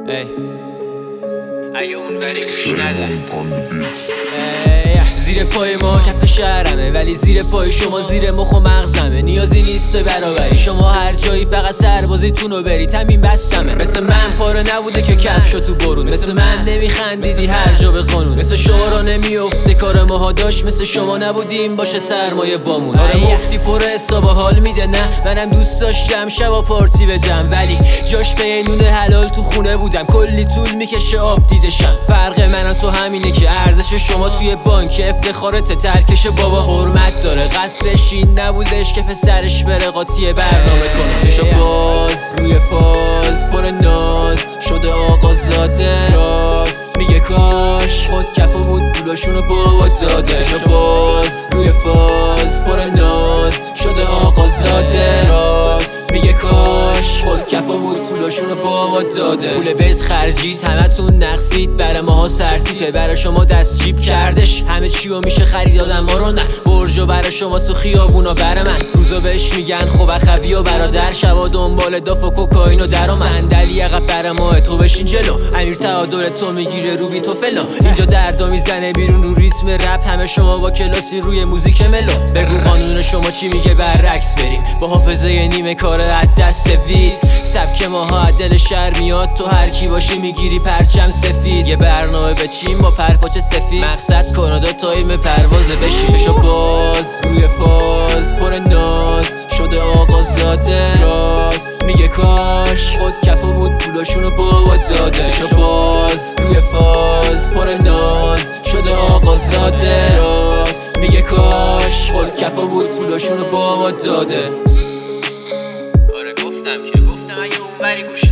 اگه اون بری گوش نده. زیر پای ما کف شهرمه، ولی زیر پای شما زیر مخ و مغزمه. نیازی نیست به برابری، شما هر جایی فقط سربازیتونو برید، همین بستمه. مثل من پاره نبوده که کفشو تو برون، مثل من نمیخندیدی هر جا به قانون، مثل شما را نمیافته کار ماها داشت، مثل شما نبودیم باشه سرمایه بامون. آره مفتی پر حساب حال میده، نه منم دوست داشتم شبا پارتی بدم، ولی جاش به نون حلال تو خونه بودم، کلی طول میکشه آب دیدشم. فرق من تو همینه که ارزش شما توی بانک افتخارت، ترکش بابا حرمت داره، قصدش این نبودش که پسرش بره قاطی برنامه کنه. چشا باز روی فاز پر ناز شده آقازاده، راست میگه کاش خود کفا بود پولاشونو بابا داده. چشا باز روی فاز پر ناز شده آقازاده، راست میگه کاش خود کفا بود پولاشونو بابا داده. پول بیت خرجید همتون نقصید، برای ماها سرتیپه، برای شما دست جیب کردش همه چیو میشه خرید، آدم ما رو نه برجو برای شما سو خیابونا برای من. روزا بهش میگن خوب خوی و برادر، شبا دنبال داف و کوکائین و درآمد. صندلی عقب برای ماه تو بشین جلو، امیر تعادل تو میگیره رو بی تو فلا. اینجا دردا میزنه بیرون رو ریتم رپ، همه شما با کلاسی روی موزیک ملو. بگو قانون شما چی میگه برعکس بریم، با حافظه نیمه کار از دست وید. سبک ماها دل شهر میاد، تو هر کی باشی میگیری پرچم سفید. یه برنامه بچین با پرپاچه سفید، مقصد کانادا تایم پروازه بشین. چشا باز روی فاز پر ناز شده آقازاده، راست میگه کاش خود کفا بود پولاشونو بابا داده. چشا باز روی فاز پر ناز شده آقازاده، راست میگه کاش خود کفا بود پولاشونو بابا داده. گفتم اگه اون بری گوش